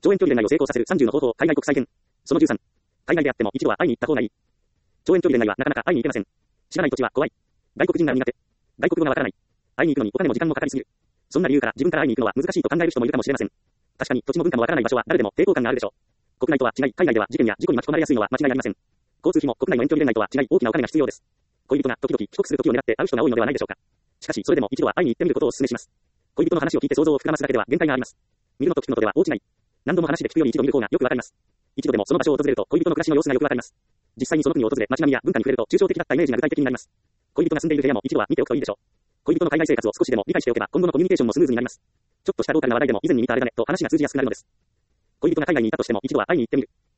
遠遠距離恋愛を成功させる30の方法、海外国際編。その13。海外であっても一度は会いに行った方がいい。遠遠距離恋愛はなかなか会いに行けません。知らない土地は怖い。外国人が苦手。外国語がわからない。会いに行くのにお金も時間もかかりすぎる。そんな理由から自分から会いに行くのは難しいと考える人もいるかもしれません。確かに土地も文化もわからない場所は誰でも抵抗感があるでしょう。国内とは違い、海外では事件や事故に巻き込まれやすいのは間違いありません。交通費も国内の遠距離恋愛とは違い大きなお金が必要です。恋人が時々帰国する時を狙って会う人が多いのではないでしょうか。しかしそれでも一度は会いに行ってみることをお勧めします。恋人の話を聞いて想像を膨らますだけでは限界があります。見るのと聞くのとでは大違い。何度も話で聞くより一度見る方がよくわかります。一度でもその場所を訪れると恋人の暮らしの様子がよくわかります。実際にその国を訪れ街並みや文化に触れると抽象的だったイメージが具体的になります。恋人が住んでいる部屋も一度は見ておくといいでしょう。恋人の海外生活を少しでも理解しておけば今後のコミュニケーションもスムーズになります。ちょっとしたローカルな話題でも以前に見たあれだねと話が通じやすくなるのです。恋人が海外にいたとしても一度は会いに行ってみる。